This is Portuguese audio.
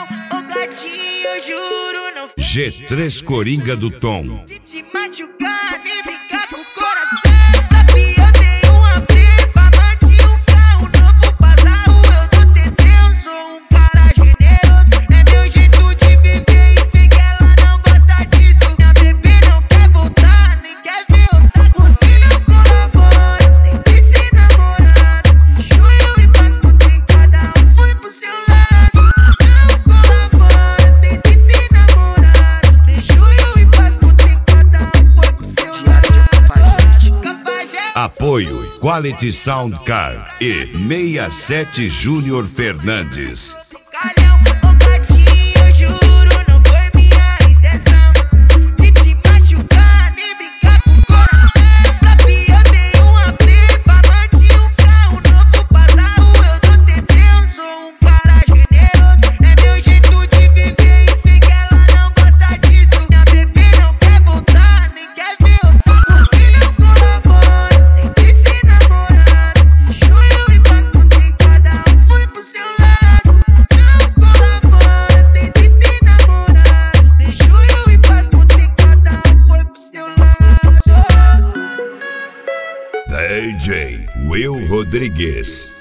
ô gatinho, eu juro, não foi G3 Coringa do Tom. de te machucar, nem brincar com o coração. Pra mim eu tenho um AP, pra manter um carro novo pra dar o eu do TT. Eu sou um cara generoso, é meu jeito de viver e sei que ela não gosta disso. Minha bebê não quer voltar, nem quer ver eu tá com você. Não colabora, tem que ser namorado. Junho e Páscoa tem cada um foi pro seu lado. Não colabora, tem que ser namorado. Tem junho e Páscoa tem cada um foi pro seu lado. Capaz é Apoio Quality Sound Car e 67 Júnior Fernandes. calhão, ô gatinho, eu juro, não foi minha intenção de te machucar, nem brincar com o coração. Pra mim eu tenho um AP, pra manter um carro novo pra dar o eu do TT. Eu sou um cara generoso, é meu jeito de viver e sei que ela não gosta disso. Minha bebê não quer voltar, nem quer ver eu tá com você. Não colabora, tem que ser namorado. Junho e Páscoa tem cada um foi pro seu lado. Não colabora, tem que ser namorado. De junho e Páscoa tem cada um foi pro seu lado. DJ Will Rodrigues.